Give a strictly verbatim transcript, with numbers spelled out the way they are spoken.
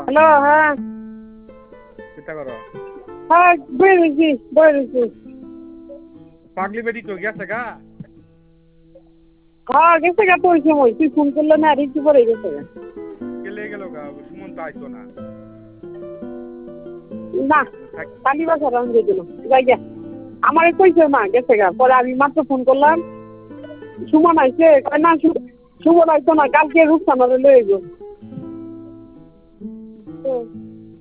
hello হ্যাঁ চিন্তা করো হ্যাঁ বলেছি বলেছি পাগলি বেটি তো গেছে গা হ্যাঁ গেছে গা তো ওই সময় তুই ফোন করলে না রিসিভ করে গেছে গা গেলে গেল গা সুমন তো আইতো না না কালি বাজার রান দিয়ে দিল যাই গা আমার কইছে মা গেছে গা পরে আমি মাত্র ফোন করলাম সুমন আইছে কয় না সুমন আইতো না কালকে রূপসানারে লয়ে গো